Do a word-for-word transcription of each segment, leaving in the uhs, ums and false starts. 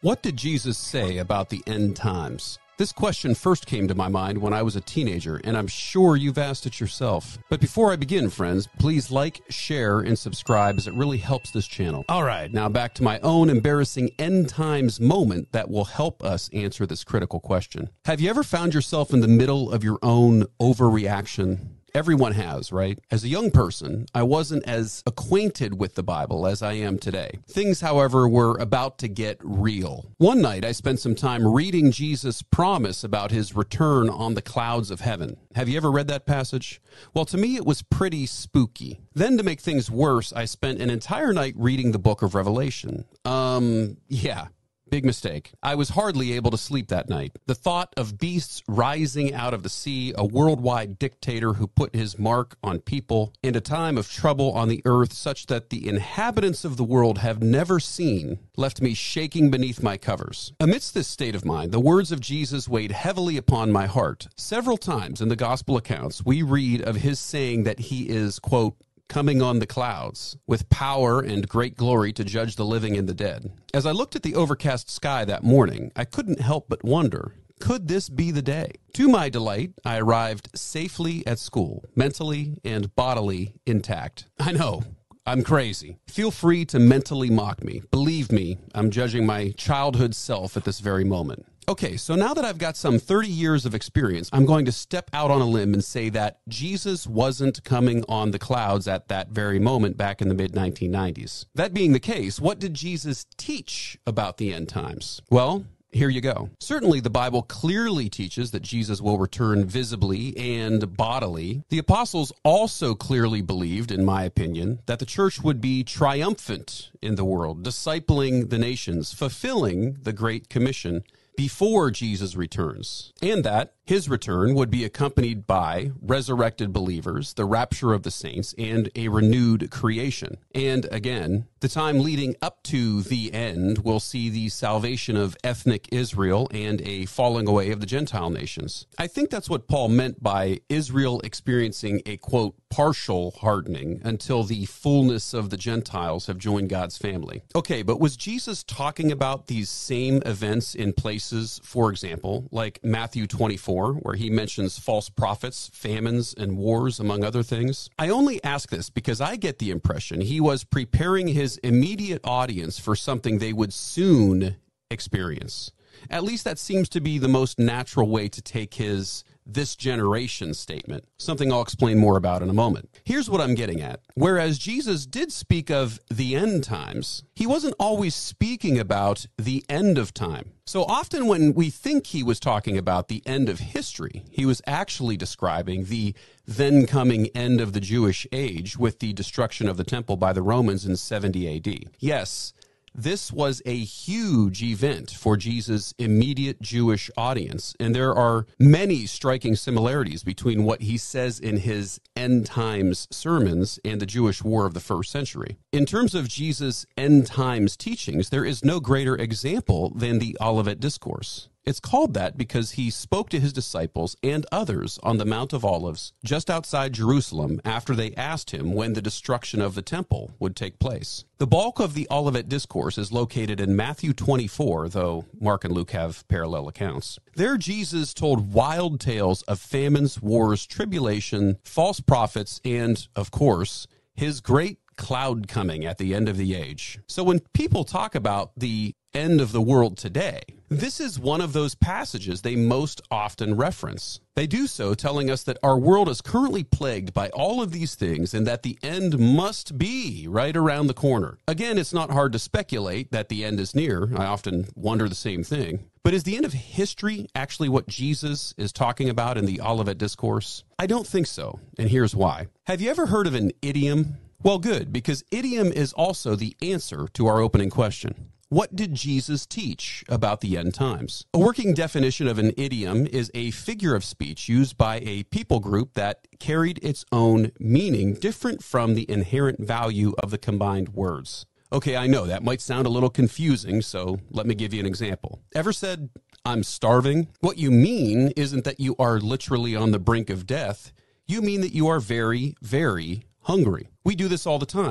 What did Jesus say about the end times? This question first came to my mind when I was a teenager, and I'm sure you've asked it yourself. But before I begin, friends, please like, share, and subscribe as it really helps this channel. All right, now back to my own embarrassing end times moment that will help us answer this critical question. Have you ever found yourself in the middle of your own overreaction? Everyone has, right? As a young person, I wasn't as acquainted with the Bible as I am today. Things, however, were about to get real. One night, I spent some time reading Jesus' promise about his return on the clouds of heaven. Have you ever read that passage? Well, to me, it was pretty spooky. Then, to make things worse, I spent an entire night reading the book of Revelation. Um, yeah. Big mistake. I was hardly able to sleep that night. The thought of beasts rising out of the sea, a worldwide dictator who put his mark on people, and a time of trouble on the earth such that the inhabitants of the world have never seen, left me shaking beneath my covers. Amidst this state of mind, the words of Jesus weighed heavily upon my heart. Several times in the gospel accounts, we read of his saying that he is, quote, coming on the clouds, with power and great glory to judge the living and the dead. As I looked at the overcast sky that morning, I couldn't help but wonder, could this be the day? To my delight, I arrived safely at school, mentally and bodily intact. I know, I'm crazy. Feel free to mentally mock me. Believe me, I'm judging my childhood self at this very moment. Okay, so now that I've got some thirty years of experience, I'm going to step out on a limb and say that Jesus wasn't coming on the clouds at that very moment back in the mid nineteen nineties. That being the case, what did Jesus teach about the end times? Well, here you go. Certainly, the Bible clearly teaches that Jesus will return visibly and bodily. The apostles also clearly believed, in my opinion, that the church would be triumphant in the world, discipling the nations, fulfilling the Great Commission before Jesus returns, and that his return would be accompanied by resurrected believers, the rapture of the saints, and a renewed creation. And again, the time leading up to the end will see the salvation of ethnic Israel and a falling away of the Gentile nations. I think that's what Paul meant by Israel experiencing a, quote, partial hardening until the fullness of the Gentiles have joined God's family. Okay, but was Jesus talking about these same events in places, for example, like Matthew twenty-four, where he mentions false prophets, famines, and wars, among other things? I only ask this because I get the impression he was preparing his immediate audience for something they would soon experience. At least that seems to be the most natural way to take his this generation statement, something I'll explain more about in a moment. Here's what I'm getting at. Whereas Jesus did speak of the end times, he wasn't always speaking about the end of time. So often when we think he was talking about the end of history, he was actually describing the then coming end of the Jewish age with the destruction of the temple by the Romans in seventy A D. Yes, this was a huge event for Jesus' immediate Jewish audience, and there are many striking similarities between what he says in his end times sermons and the Jewish war of the first century. In terms of Jesus' end times teachings, there is no greater example than the Olivet Discourse. It's called that because he spoke to his disciples and others on the Mount of Olives just outside Jerusalem after they asked him when the destruction of the temple would take place. The bulk of the Olivet Discourse is located in Matthew twenty-four, though Mark and Luke have parallel accounts. There, Jesus told wild tales of famines, wars, tribulation, false prophets, and, of course, his great cloud coming at the end of the age. So when people talk about the end of the world today, this is one of those passages they most often reference. They do so telling us that our world is currently plagued by all of these things and that the end must be right around the corner. Again, it's not hard to speculate that the end is near. I often wonder the same thing. But is the end of history actually what Jesus is talking about in the Olivet Discourse? I don't think so, and here's why. Have you ever heard of an idiom? Well, good, because idiom is also the answer to our opening question. What did Jesus teach about the end times? A working definition of an idiom is a figure of speech used by a people group that carried its own meaning different from the inherent value of the combined words. Okay, I know that might sound a little confusing, so let me give you an example. Ever said, "I'm starving"? What you mean isn't that you are literally on the brink of death. You mean that you are very, very hungry. We do this all the time.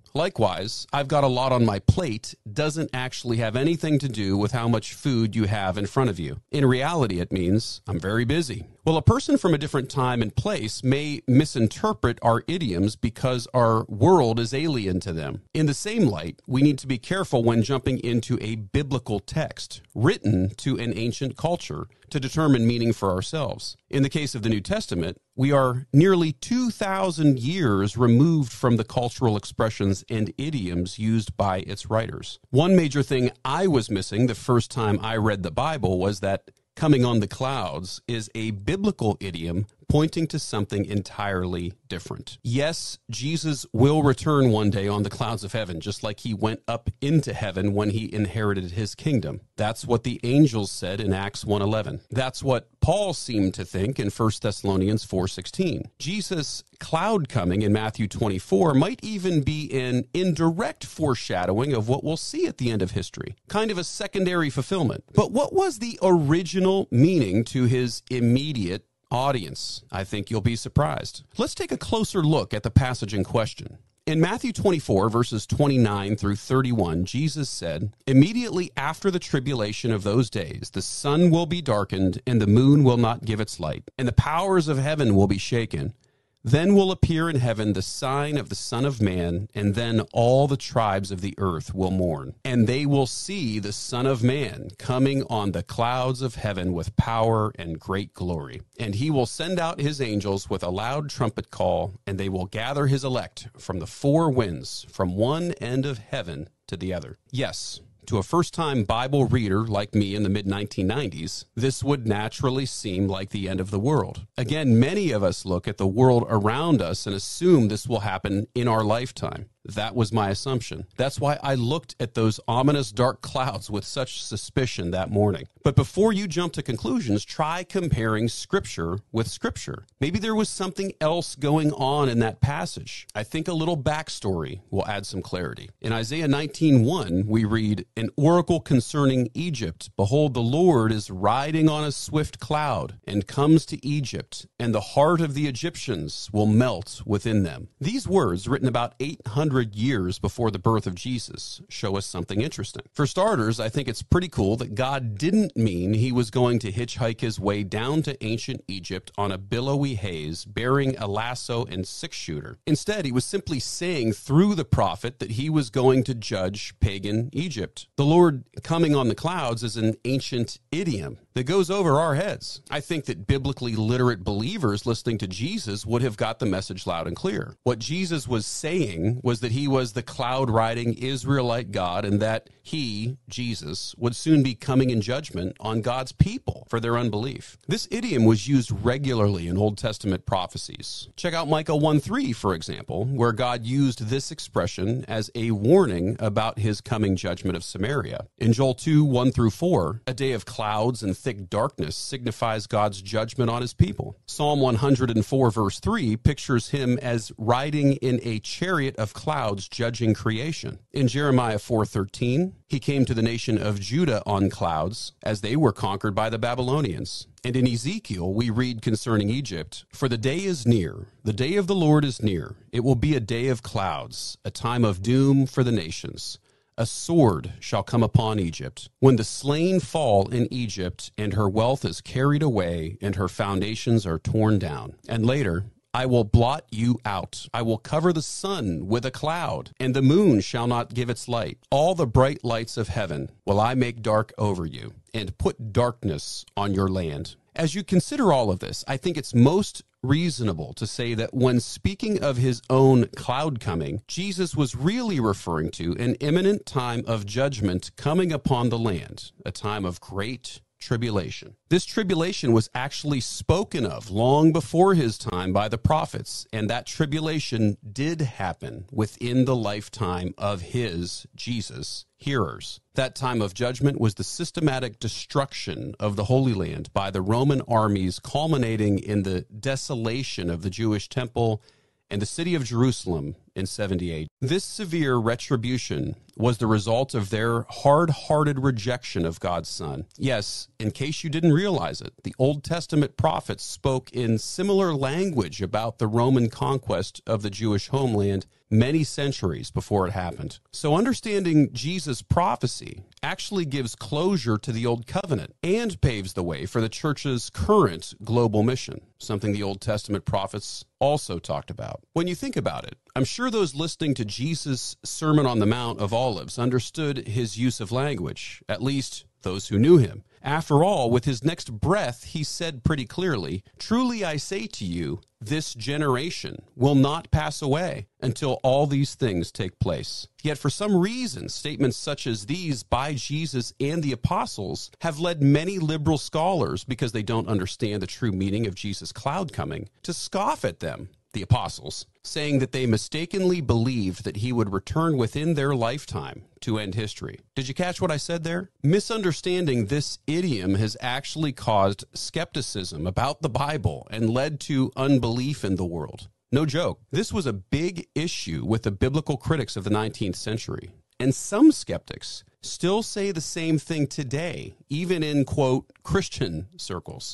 Likewise, I've got a lot on my plate doesn't actually have anything to do with how much food you have in front of you. In reality, it means I'm very busy. Well, a person from a different time and place may misinterpret our idioms because our world is alien to them. In the same light, we need to be careful when jumping into a biblical text written to an ancient culture to determine meaning for ourselves. In the case of the New Testament, we are nearly two thousand years removed from the cultural expressions and idioms used by its writers. One major thing I was missing the first time I read the Bible was that coming on the clouds is a biblical idiom pointing to something entirely different. Yes, Jesus will return one day on the clouds of heaven, just like he went up into heaven when he inherited his kingdom. That's what the angels said in Acts one eleven. That's what Paul seemed to think in First Thessalonians four sixteen. Jesus' cloud coming in Matthew twenty-four might even be an indirect foreshadowing of what we'll see at the end of history, kind of a secondary fulfillment. But what was the original meaning to his immediate audience? I think you'll be surprised. Let's take a closer look at the passage in question. In Matthew twenty-four, verses twenty-nine through thirty-one, Jesus said, "Immediately after the tribulation of those days, the sun will be darkened, and the moon will not give its light, and the powers of heaven will be shaken. Then will appear in heaven the sign of the Son of Man, and then all the tribes of the earth will mourn. And they will see the Son of Man coming on the clouds of heaven with power and great glory. And he will send out his angels with a loud trumpet call, and they will gather his elect from the four winds, from one end of heaven to the other." Yes, to a first-time Bible reader like me in the mid nineteen nineties, this would naturally seem like the end of the world. Again, many of us look at the world around us and assume this will happen in our lifetime. That was my assumption. That's why I looked at those ominous dark clouds with such suspicion that morning. But before you jump to conclusions, try comparing Scripture with Scripture. Maybe there was something else going on in that passage. I think a little backstory will add some clarity. In Isaiah nineteen one, we read, "An oracle concerning Egypt. Behold, the Lord is riding on a swift cloud and comes to Egypt, and the heart of the Egyptians will melt within them." These words, written about eight hundred years before the birth of Jesus, show us something interesting. For starters, I think it's pretty cool that God didn't mean he was going to hitchhike his way down to ancient Egypt on a billowy haze, bearing a lasso and six-shooter. Instead, he was simply saying through the prophet that he was going to judge pagan Egypt. The Lord coming on the clouds is an ancient idiom that goes over our heads. I think that biblically literate believers listening to Jesus would have got the message loud and clear. What Jesus was saying was that he was the cloud-riding Israelite God, and that he, Jesus, would soon be coming in judgment on God's people for their unbelief. This idiom was used regularly in Old Testament prophecies. Check out Micah one three, for example, where God used this expression as a warning about his coming judgment of Samaria. In Joel two one through four, a day of clouds and thick darkness signifies God's judgment on his people. Psalm one hundred four, verse three, pictures him as riding in a chariot of clouds judging creation. In Jeremiah four thirteen, he came to the nation of Judah on clouds as they were conquered by the Babylonians. And in Ezekiel, we read concerning Egypt, "For the day is near, the day of the Lord is near. It will be a day of clouds, a time of doom for the nations. A sword shall come upon Egypt. When the slain fall in Egypt, and her wealth is carried away, and her foundations are torn down." And later, "I will blot you out. I will cover the sun with a cloud, and the moon shall not give its light. All the bright lights of heaven will I make dark over you, and put darkness on your land." As you consider all of this, I think it's most reasonable to say that when speaking of his own cloud coming, Jesus was really referring to an imminent time of judgment coming upon the land, a time of great tribulation. This tribulation was actually spoken of long before his time by the prophets, and that tribulation did happen within the lifetime of his, Jesus, hearers. That time of judgment was the systematic destruction of the Holy Land by the Roman armies, culminating in the desolation of the Jewish temple and the city of Jerusalem in seventy A D. This severe retribution was the result of their hard-hearted rejection of God's Son. Yes, in case you didn't realize it, the Old Testament prophets spoke in similar language about the Roman conquest of the Jewish homeland many centuries before it happened. So understanding Jesus' prophecy actually gives closure to the Old Covenant and paves the way for the church's current global mission, something the Old Testament prophets also talked about. When you think about it, I'm sure those listening to Jesus' Sermon on the Mount of Olives understood his use of language, at least those who knew him. After all, with his next breath, he said pretty clearly, "Truly I say to you, this generation will not pass away until all these things take place." Yet for some reason, statements such as these by Jesus and the apostles have led many liberal scholars, because they don't understand the true meaning of Jesus' cloud coming, to scoff at them, the apostles, saying that they mistakenly believed that he would return within their lifetime to end history. Did you catch what I said there? Misunderstanding this idiom has actually caused skepticism about the Bible and led to unbelief in the world. No joke. This was a big issue with the biblical critics of the nineteenth century. And some skeptics still say the same thing today, even in, quote, Christian circles.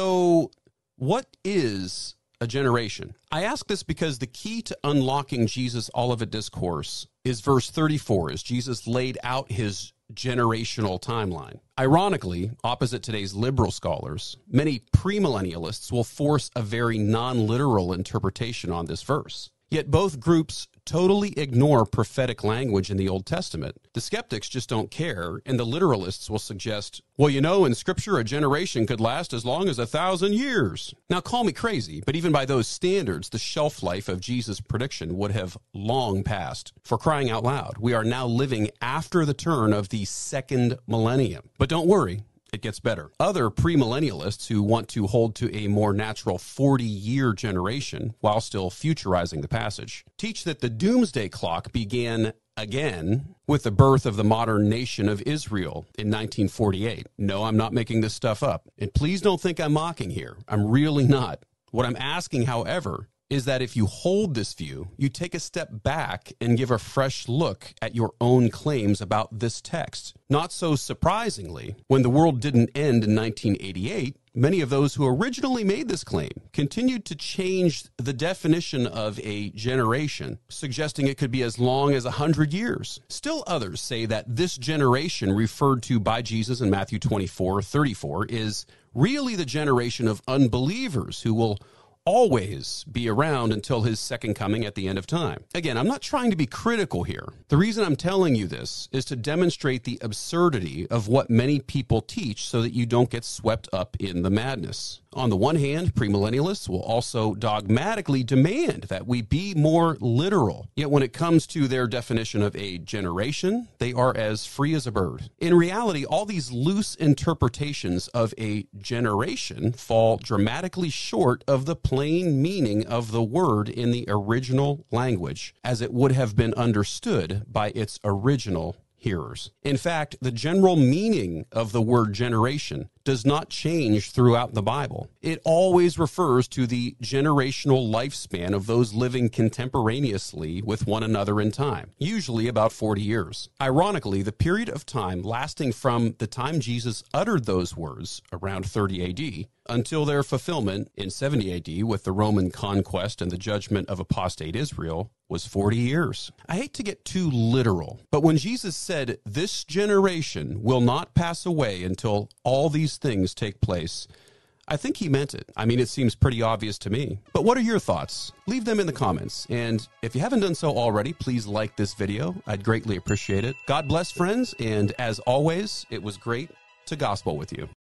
So what is a generation? I ask this because the key to unlocking Jesus' Olivet Discourse is verse thirty-four, as Jesus laid out his generational timeline. Ironically, opposite today's liberal scholars, many premillennialists will force a very non-literal interpretation on this verse. Yet both groups totally ignore prophetic language in the Old Testament. The skeptics just don't care, and the literalists will suggest, well, you know, in Scripture, a generation could last as long as a thousand years. Now, call me crazy, but even by those standards, the shelf life of Jesus' prediction would have long passed. For crying out loud, we are now living after the turn of the second millennium. But don't worry, it gets better. Other premillennialists who want to hold to a more natural forty-year generation while still futurizing the passage teach that the doomsday clock began again with the birth of the modern nation of Israel in nineteen forty-eight. No, I'm not making this stuff up. And please don't think I'm mocking here. I'm really not. What I'm asking, however, is that if you hold this view, you take a step back and give a fresh look at your own claims about this text. Not so surprisingly, when the world didn't end in nineteen eighty-eight, many of those who originally made this claim continued to change the definition of a generation, suggesting it could be as long as one hundred years. Still others say that this generation referred to by Jesus in Matthew twenty-four thirty-four is really the generation of unbelievers who will always be around until his second coming at the end of time. Again, I'm not trying to be critical here. The reason I'm telling you this is to demonstrate the absurdity of what many people teach so that you don't get swept up in the madness. On the one hand, premillennialists will also dogmatically demand that we be more literal. Yet when it comes to their definition of a generation, they are as free as a bird. In reality, all these loose interpretations of a generation fall dramatically short of the plain meaning of the word in the original language, as it would have been understood by its original hearers. In fact, the general meaning of the word generation does not change throughout the Bible. It always refers to the generational lifespan of those living contemporaneously with one another in time, usually about forty years. Ironically, the period of time lasting from the time Jesus uttered those words, around thirty A D, until their fulfillment in seventy A D with the Roman conquest and the judgment of apostate Israel, was forty years. I hate to get too literal, but when Jesus said, "This generation will not pass away until all these things take place," I think he meant it. I mean, it seems pretty obvious to me. But what are your thoughts? Leave them in the comments. And if you haven't done so already, please like this video. I'd greatly appreciate it. God bless, friends. And as always, it was great to gospel with you.